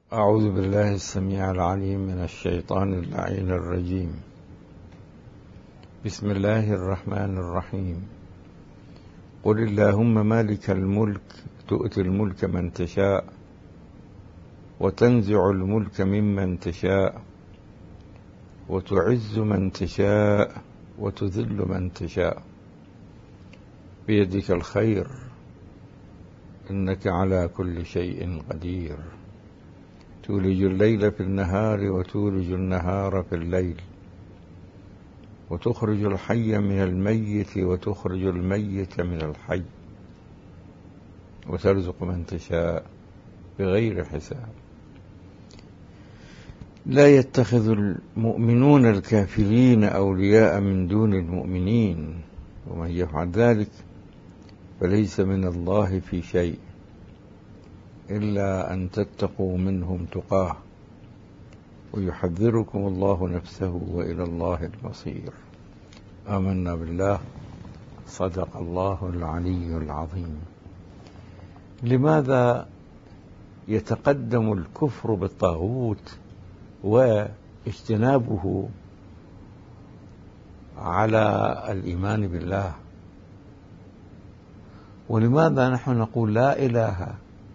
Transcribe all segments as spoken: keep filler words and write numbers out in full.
أعوذ بالله السميع العليم من الشيطان اللعين الرجيم. بسم الله الرحمن الرحيم. قل اللهم مالك الملك تؤتي الملك من تشاء وتنزع الملك ممن تشاء وتعز من تشاء وتذل من تشاء بيدك الخير إنك على كل شيء قدير. تولج الليل في النهار وتولج النهار في الليل وتخرج الحي من الميت وتخرج الميت من الحي وترزق من تشاء بغير حساب. لا يتخذ المؤمنون الكافرين أولياء من دون المؤمنين ومن يفعل ذلك فليس من الله في شيء إلا أن تتقوا منهم تقاه ويحذركم الله نفسه وإلى الله المصير. آمنا بالله. صدق الله العلي العظيم. لماذا يتقدم الكفر بالطاغوت واجتنابه على الإيمان بالله؟ ولماذا نحن نقول لا إله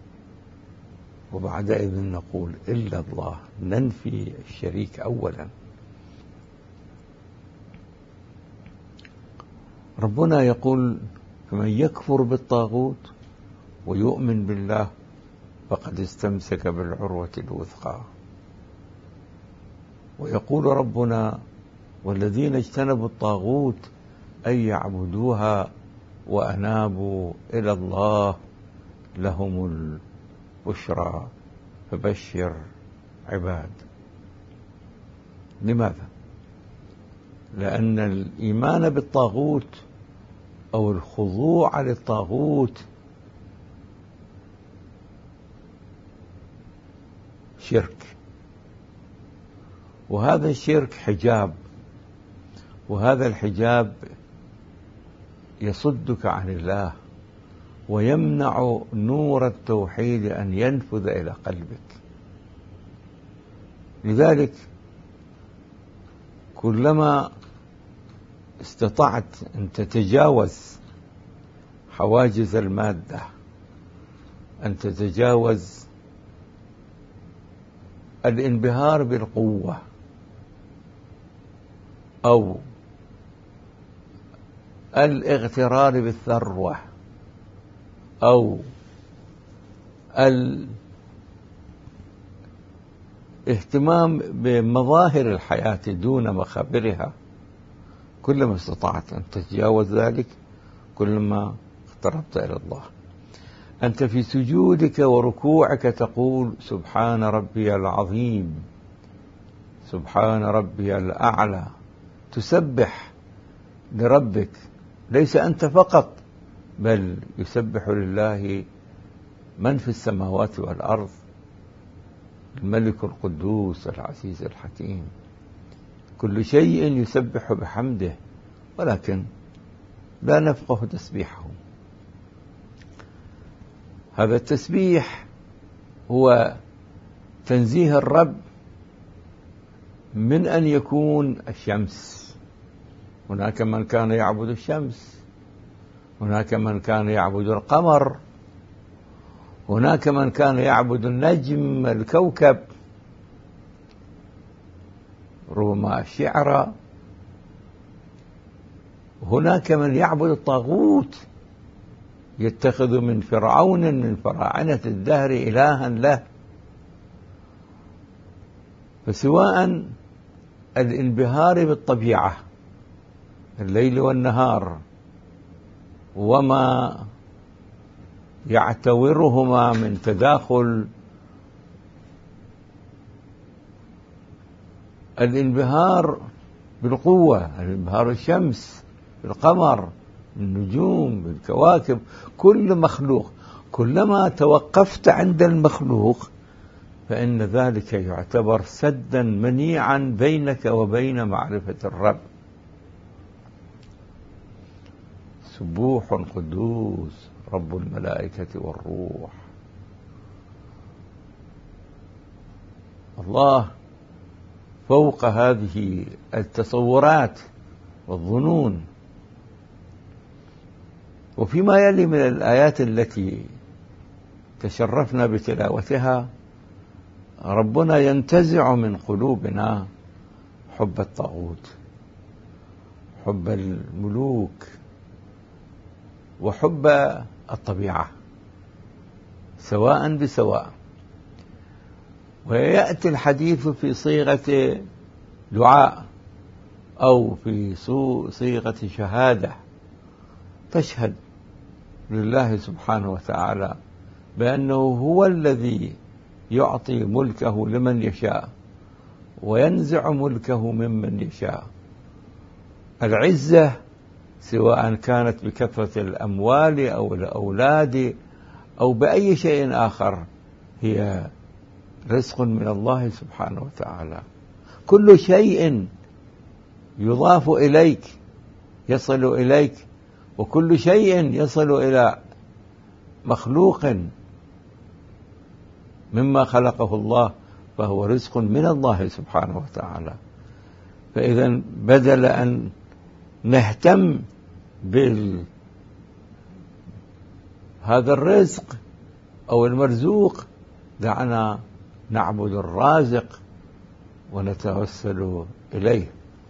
وبعدئذ نقول إلا الله؟ ننفي الشريك أولا. ربنا يقول فمن يكفر بالطاغوت ويؤمن بالله فقد استمسك بالعروة الوثقى. ويقول ربنا والذين اجتنبوا الطاغوت أن يعبدوها وأنابوا إلى الله لهم البشرى فبشر عباد. لماذا؟ لأن الإيمان بالطاغوت أو الخضوع للطاغوت شرك، وهذا الشرك حجاب، وهذا الحجاب يصدك عن الله ويمنع نور التوحيد أن ينفذ إلى قلبك. لذلك كلما استطعت أن تتجاوز حواجز المادة، أن تتجاوز الانبهار بالقوة أو الاغترار بالثروة أو الاهتمام بمظاهر الحياة دون مخابرها، كلما استطعت أن تتجاوز ذلك كلما اقتربت إلى الله. أنت في سجودك وركوعك تقول سبحان ربي العظيم، سبحان ربي الأعلى، تسبح لربك، ليس أنت فقط بل يسبح لله من في السماوات والأرض، الملك القدوس العزيز الحكيم، كل شيء يسبح بحمده، ولكن لا نفقه تسبيحه. هذا التسبيح هو تنزيه الرب من أن يكون الشمس. هناك من كان يعبد الشمس، هناك من كان يعبد القمر، هناك من كان يعبد النجم الكوكب، ربما الشعر، هناك من يعبد الطاغوت، يتخذ من فرعون من فراعنة الدهر إلها له. فسواء الانبهار بالطبيعة الليل والنهار وما يعتورهما من تداخل، الانبهار بالقوة، الانبهار بالشمس، بالقمر، بالنجوم، بالكواكب، كل مخلوق، كلما توقفت عند المخلوق فإن ذلك يعتبر سدا منيعا بينك وبين معرفة الرب. سبوح قدوس رب الملائكة والروح. الله فوق هذه التصورات والظنون. وفيما يلي من الآيات التي تشرفنا بتلاوتها، ربنا ينتزع من قلوبنا حب الطاغوت، حب الملوك، وحب الطبيعة سواء بسواء. ويأتي الحديث في صيغة دعاء أو في صيغة شهادة تشهد لله سبحانه وتعالى بأنه هو الذي يعطي ملكه لمن يشاء وينزع ملكه ممن يشاء. العزة سواء كانت بكثرة الأموال أو الأولاد أو بأي شيء آخر هي رزق من الله سبحانه وتعالى. كل شيء يضاف إليك يصل إليك، وكل شيء يصل إلى مخلوق مما خلقه الله فهو رزق من الله سبحانه وتعالى. فإذا بدل أن نهتم بهذا الرزق أو المرزوق، دعنا نعبد الرازق ونتوسل إليه.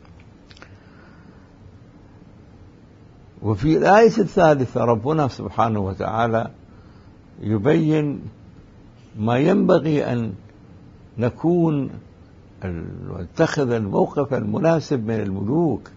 وفي الآية الثالثة ربنا سبحانه وتعالى يبين ما ينبغي أن نكون نتخذ الموقف المناسب من الملوك.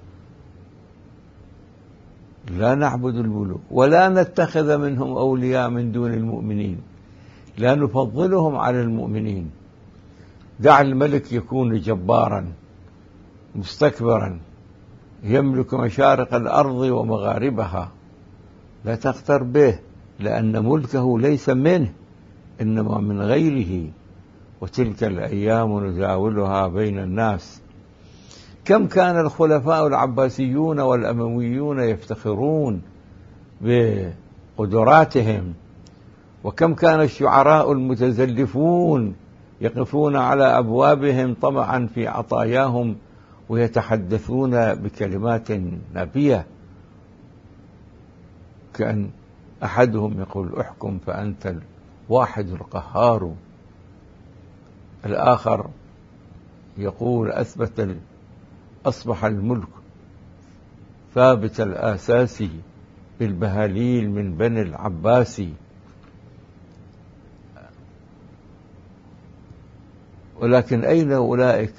لا نعبد الملوك ولا نتخذ منهم أولياء من دون المؤمنين، لا نفضلهم على المؤمنين. دع الملك يكون جبارا مستكبرا يملك مشارق الأرض ومغاربها، لا تغتر به، لأن ملكه ليس منه إنما من غيره، وتلك الأيام نداولها بين الناس. كم كان الخلفاء العباسيون والأمويون يفتخرون بقدراتهم، وكم كان الشعراء المتزلفون يقفون على أبوابهم طمعا في عطاياهم ويتحدثون بكلمات نابية، كأن أحدهم يقول احكم فأنت الواحد القهار، الآخر يقول أثبت أصبح الملك ثابت الآساس بالبهاليل من بني العباسي. ولكن أين أولئك؟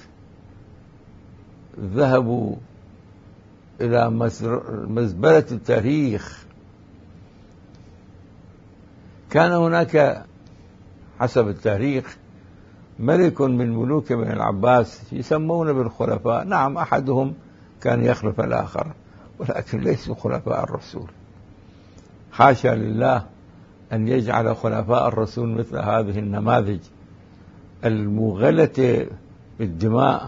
ذهبوا إلى مزبلة التاريخ. كان هناك حسب التاريخ ملك من ملوك بني العباس يسمون بالخلفاء، نعم أحدهم كان يخلف الآخر، ولكن ليسوا خلفاء الرسول. حاشا لله أن يجعل خلفاء الرسول مثل هذه النماذج الموغلة بالدماء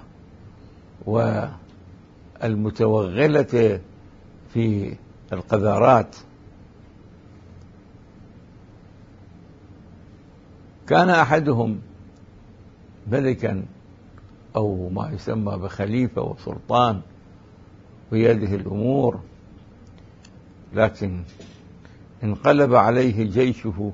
والمتوغلة في القذارات. كان أحدهم ملكا أو ما يسمى بخليفة وسلطان بيده الأمور، لكن انقلب عليه جيشه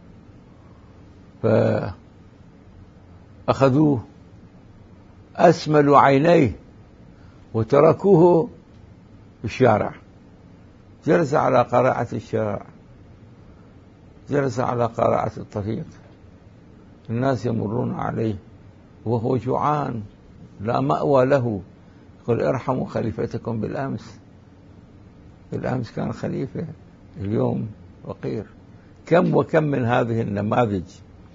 فأخذوه أسملوا عينيه وتركوه في الشارع. جلس على قارعة الشارع، جلس على قارعة الطريق، الناس يمرون عليه وهو جوعان لا مأوى له. يقول ارحموا خليفتكم بالأمس، بالأمس كان خليفة، اليوم فقير. كم وكم من هذه النماذج،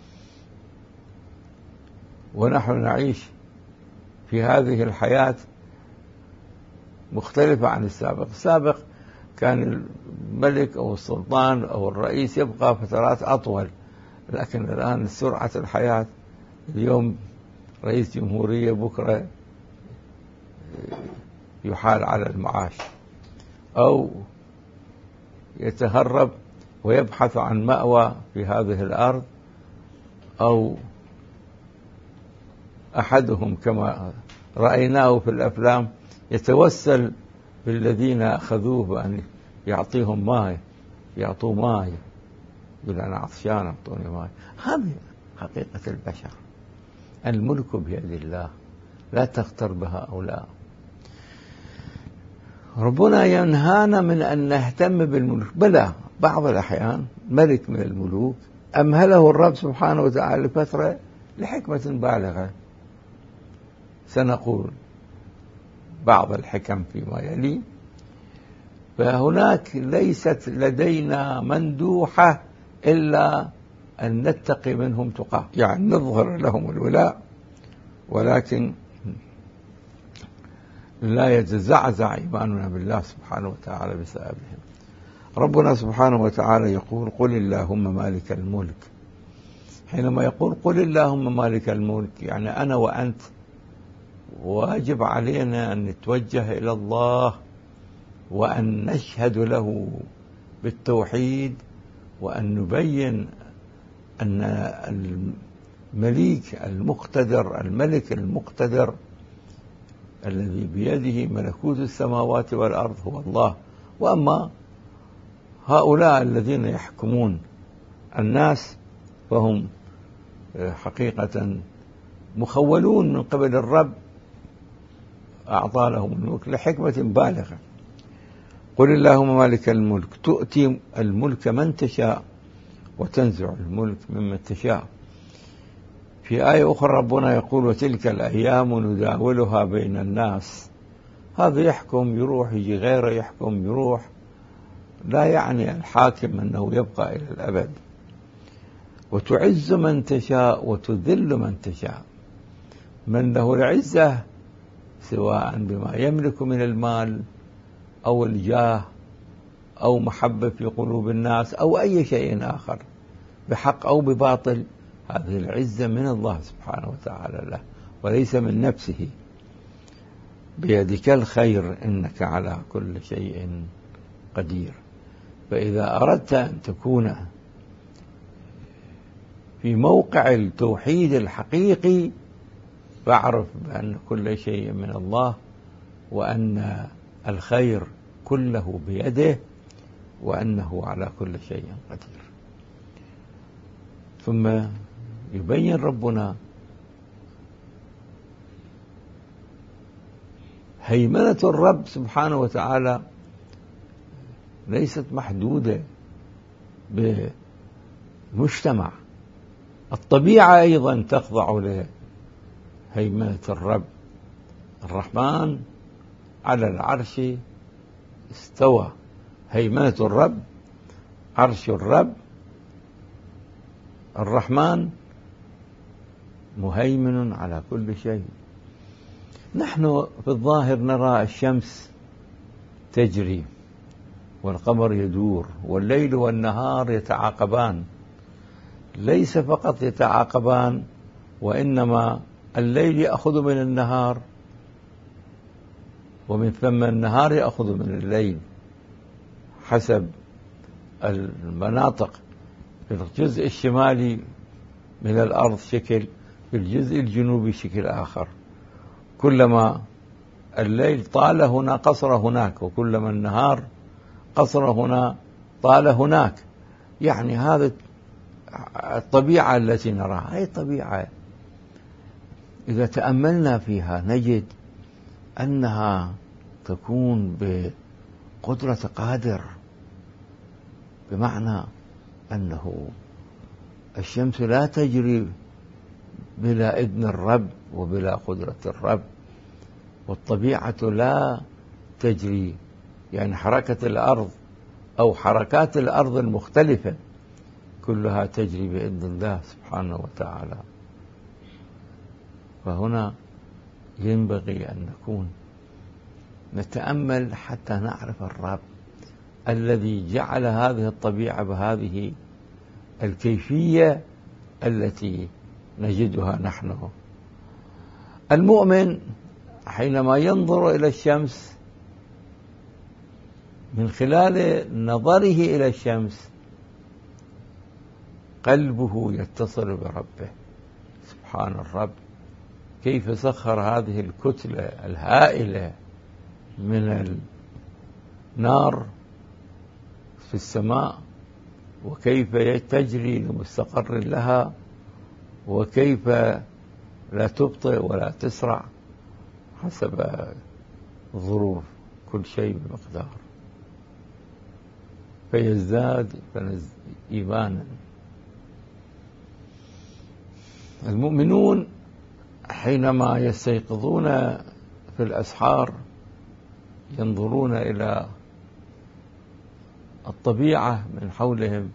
ونحن نعيش في هذه الحياة مختلفة عن السابق. السابق كان الملك أو السلطان أو الرئيس يبقى فترات أطول، لكن الآن سرعة الحياة، اليوم رئيس جمهورية بكرة يحال على المعاش أو يتهرب ويبحث عن مأوى في هذه الأرض أو أحدهم كما رأيناه في الأفلام يتوسل بالذين أخذوه بأن يعطيهم ماء، يعطوه ماء، يقول أنا عطشان أعطوني ماء. هذه حقيقة البشر، الملك بيد الله، لا تغتر بها هؤلاء. ربنا ينهانا من أن نهتم بالملك، بلى بعض الأحيان ملك من الملوك أمهله الرب سبحانه وتعالى لفترة لحكمة بالغة، سنقول بعض الحكم فيما يلي. فهناك ليست لدينا مندوحة إلا أن نتقي منهم تقاه، يعني نظهر لهم الولاء ولكن لا يتزعزع إيماننا بالله سبحانه وتعالى بسببهم. ربنا سبحانه وتعالى يقول قل اللهم مالك الملك. حينما يقول قل اللهم مالك الملك يعني أنا وأنت واجب علينا أن نتوجه إلى الله وأن نشهد له بالتوحيد، وأن نبين أن المليك المقتدر، الملك المقتدر الذي بيده ملكوت السماوات والأرض هو الله. وأما هؤلاء الذين يحكمون الناس فهم حقيقة مخولون من قبل الرب، أعطى لهم الملك لحكمة بالغة. قل اللهم مالك الملك تؤتي الملك من تشاء وتنزع الملك ممن تشاء. في آية أخرى ربنا يقول وتلك الأيام نداولها بين الناس. هذا يحكم يروح، يجي غيره يحكم يروح، لا يعني الحاكم أنه يبقى إلى الأبد. وتعز من تشاء وتذل من تشاء. من له العزة سواء بما يملك من المال أو الجاه أو محبة في قلوب الناس أو أي شيء آخر بحق أو بباطل، هذه العزة من الله سبحانه وتعالى له وليس من نفسه. بيدك الخير إنك على كل شيء قدير. فإذا أردت أن تكون في موقع التوحيد الحقيقي فاعرف بأن كل شيء من الله، وأن الخير كله بيده، وأنه على كل شيء قدير. ثم يبين ربنا هيمنة الرب سبحانه وتعالى ليست محدودة بمجتمع، الطبيعة أيضا تخضع لهيمنة الرب. الرحمن على العرش استوى، هيمنة الرب، عرش الرب، الرحمن مهيمن على كل شيء. نحن في الظاهر نرى الشمس تجري والقمر يدور والليل والنهار يتعاقبان، ليس فقط يتعاقبان وإنما الليل يأخذ من النهار ومن ثم النهار يأخذ من الليل حسب المناطق. في الجزء الشمالي من الأرض شكل، في الجزء الجنوبي شكل آخر. كلما الليل طال هنا قصر هناك، وكلما النهار قصر هنا طال هناك. يعني هذا الطبيعة التي نراها هي طبيعة إذا تأملنا فيها نجد أنها تكون بقدرة قادر، بمعنى أنه الشمس لا تجري بلا إذن الرب وبلا قدرة الرب، والطبيعة لا تجري، يعني حركة الأرض أو حركات الأرض المختلفة كلها تجري بإذن الله سبحانه وتعالى. فهنا ينبغي أن نكون نتأمل حتى نعرف الرب الذي جعل هذه الطبيعة بهذه الكيفية التي نجدها نحن. المؤمن حينما ينظر إلى الشمس من خلال نظره إلى الشمس قلبه يتصل بربه. سبحان الرب كيف سخر هذه الكتلة الهائلة من النار في السماء، وكيف تجري لمستقر لها، وكيف لا تبطئ ولا تسرع حسب الظروف، كل شيء بمقدار، فيزداد إيمانا. المؤمنون حينما يستيقظون في الأسحار ينظرون إلى الطبيعة من حولهم،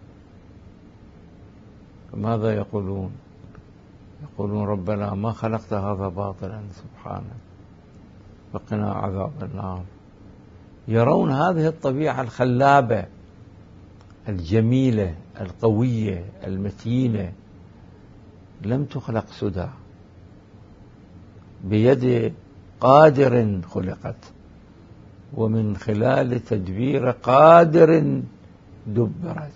ماذا يقولون؟ يقولون ربنا ما خلقت هذا باطلا سبحانك فقنا عذاب النار. يرون هذه الطبيعة الخلابة الجميلة القوية المتينة لم تخلق سدى، بيد قادر خلقت، ومن خلال تدبير قادر دبرت.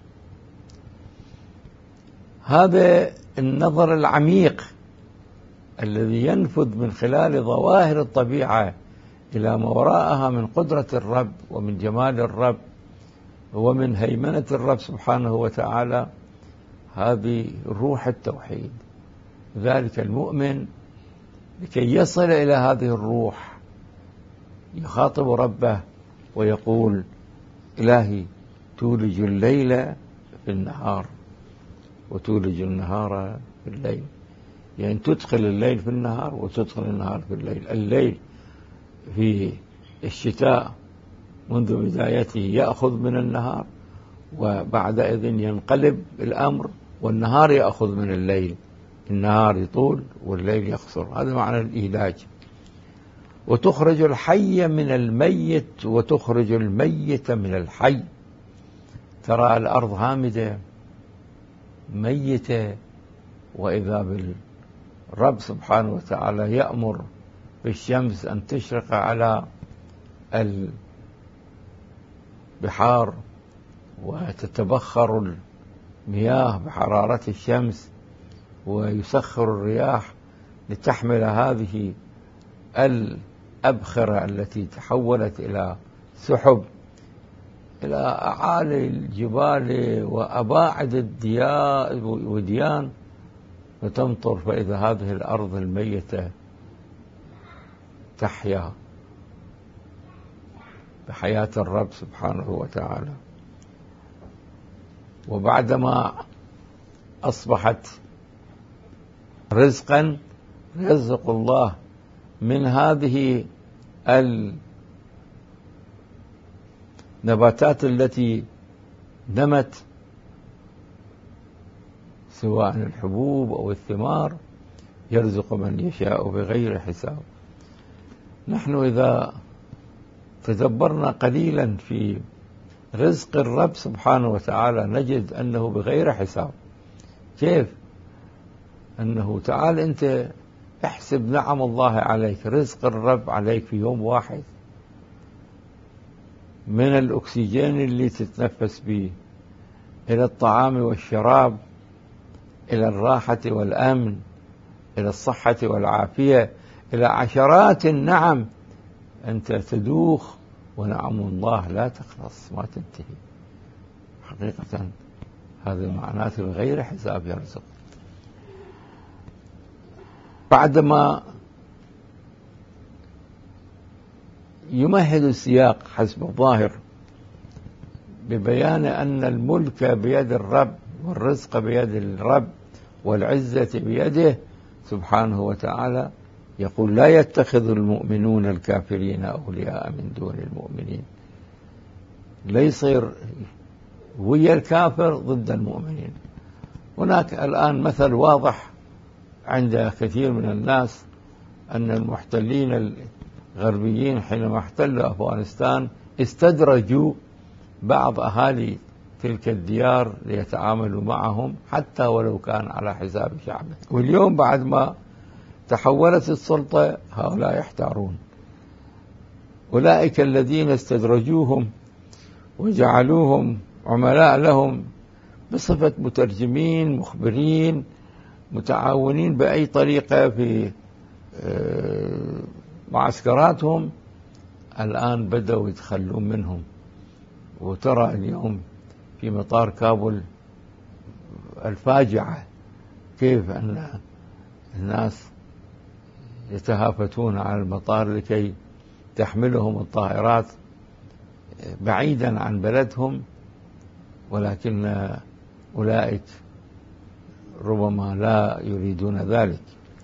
هذا النظر العميق الذي ينفذ من خلال ظواهر الطبيعة إلى ما وراءها من قدرة الرب ومن جمال الرب ومن هيمنة الرب سبحانه وتعالى، هذه روح التوحيد. ذلك المؤمن لكي يصل إلى هذه الروح يخاطب ربه ويقول إلهي تولج الليل في النهار وتولج النهار في الليل، يعني تدخل الليل في النهار وتدخل النهار في الليل. الليل في الشتاء منذ بدايته يأخذ من النهار، وبعدئذ ينقلب الأمر والنهار يأخذ من الليل، النهار يطول والليل يقصر. هذا معنى الإيلاج. وتخرج الحي من الميت وتخرج الميت من الحي. ترى الأرض هامدة ميتة، وإذا بالرب سبحانه وتعالى يأمر بالشمس أن تشرق على البحار وتتبخر المياه بحرارة الشمس، ويسخر الرياح لتحمل هذه الأبخرة التي تحولت إلى سحب إلى أعالي الجبال وأباعد الوديان، وتمطر، فإذا هذه الأرض الميتة تحيا بحياة الرب سبحانه وتعالى. وبعدما أصبحت رزقا يرزق الله من هذه النباتات التي نمت، سواء الحبوب أو الثمار، يرزق من يشاء بغير حساب. نحن إذا تدبرنا قليلا في رزق الرب سبحانه وتعالى نجد أنه بغير حساب. كيف؟ أنه تعال أنت احسب نعم الله عليك، رزق الرب عليك في يوم واحد، من الأكسجين اللي تتنفس به إلى الطعام والشراب، إلى الراحة والأمن، إلى الصحة والعافية، إلى عشرات النعم أنت تدوخ، ونعم الله لا تخلص ما تنتهي. حقيقة هذا معناته بغير حساب يرزق. بعدما يمهد السياق حسب الظاهر ببيان أن الملك بيد الرب والرزق بيد الرب والعزة بيده سبحانه وتعالى، يقول لا يتخذ المؤمنون الكافرين أولياء من دون المؤمنين. لا يصير ويا الكافر ضد المؤمنين. هناك الآن مثل واضح عند كثير من الناس أن المحتلين الغربيين حينما احتلوا أفغانستان استدرجوا بعض أهالي تلك الديار ليتعاملوا معهم حتى ولو كان على حساب شعبه. واليوم بعد ما تحولت السلطة هؤلاء يحتارون. أولئك الذين استدرجوهم وجعلوهم عملاء لهم بصفة مترجمين مخبرين متعاونين بأي طريقة في معسكراتهم الآن بدأوا يتخلون منهم. وترى اليوم في مطار كابول الفاجعة كيف أن الناس يتهافتون على المطار لكي تحملهم الطائرات بعيدا عن بلدهم، ولكن أولئك ربما لا يريدون ذلك،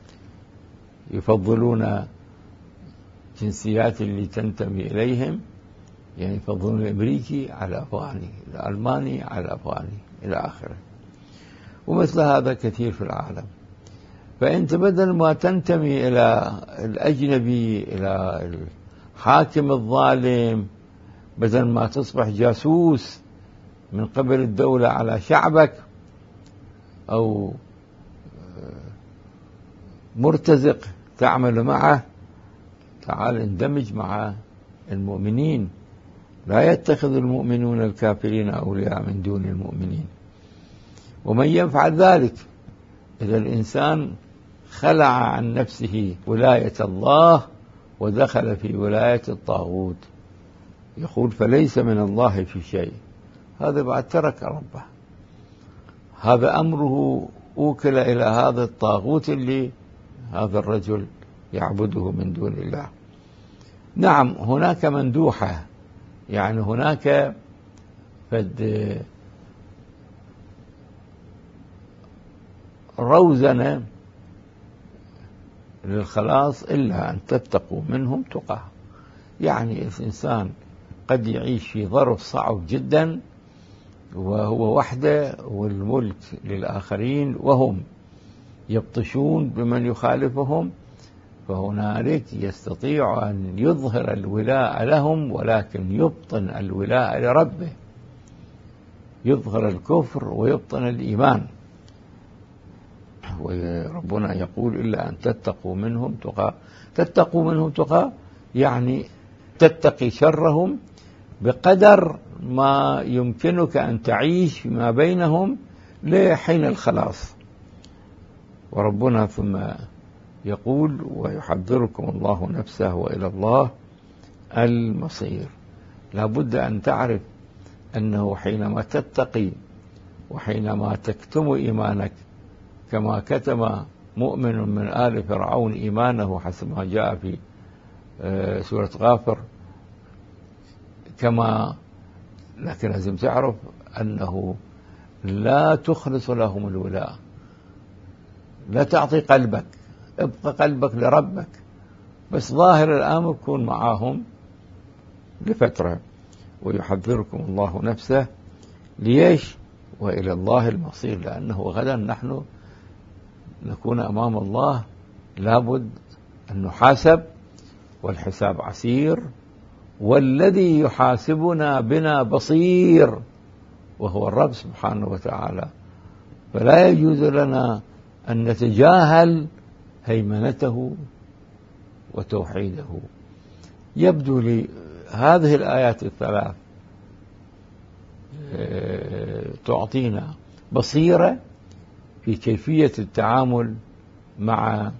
يفضلون جنسيات اللي تنتمي إليهم، يعني يفضلون الأمريكي على الأفغاني، الألماني على الأفغاني إلى آخره. ومثل هذا كثير في العالم. فأنت بدل ما تنتمي إلى الأجنبي، إلى الحاكم الظالم، بدل ما تصبح جاسوس من قبل الدولة على شعبك أو مرتزق تعمل معه، تعال اندمج مع المؤمنين. لا يتخذ المؤمنون الكافرين أولياء من دون المؤمنين. ومن يفعل ذلك، إذا الإنسان خلع عن نفسه ولاية الله ودخل في ولاية الطاغوت، يقول فليس من الله في شيء، هذا بعد ترك ربه، هذا أمره أوكل إلى هذا الطاغوت اللي هذا الرجل يعبده من دون الله. نعم هناك مندوحة، يعني هناك فد روزنة للخلاص إلا أن تتقوا منهم تقاه. يعني الإنسان قد يعيش في ظرف صعب جدا وهو وحده والملك للآخرين وهم يبطشون بمن يخالفهم، فهنالك يستطيع أن يظهر الولاء لهم ولكن يبطن الولاء لربه، يظهر الكفر ويبطن الإيمان. وربنا يقول إلا أن تتقوا منهم تقى. تتقوا منهم تقى يعني تتقي شرهم بقدر ما يمكنك أن تعيش فيما بينهم لحين الخلاص. وربنا ثم يقول ويحذركم الله نفسه وإلى الله المصير. لا بد أن تعرف أنه حينما تتقي وحينما تكتم إيمانك كما كتم مؤمن من آل فرعون إيمانه حسب ما جاء في سورة غافر، كما لكن لازم تعرف أنه لا تخلص لهم الولاء، لا تعطي قلبك، ابقى قلبك لربك، بس ظاهر الأمر كون معاهم لفترة. ويحذركم الله نفسه ليش؟ وإلى الله المصير، لأنه غدا نحن نكون أمام الله، لابد أن نحاسب، والحساب عسير، والذي يحاسبنا بنا بصير وهو الرب سبحانه وتعالى. فلا يجوز لنا أن نتجاهل هيمنته وتوحيده. يبدو لي هذه الآيات الثلاث تعطينا بصيرة في كيفية التعامل مع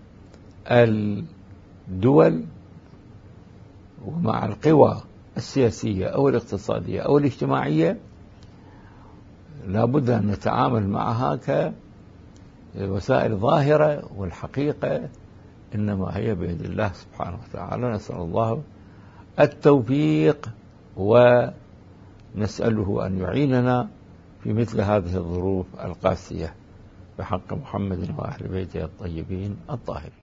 الدول ومع القوى السياسية أو الاقتصادية أو الاجتماعية. لا بد أن نتعامل معها كوسائل ظاهرة، والحقيقة إنما هي بيد الله سبحانه وتعالى. نسأل الله التوفيق ونسأله أن يعيننا في مثل هذه الظروف القاسية بحق محمد وأهل بيته الطيبين الطاهرين.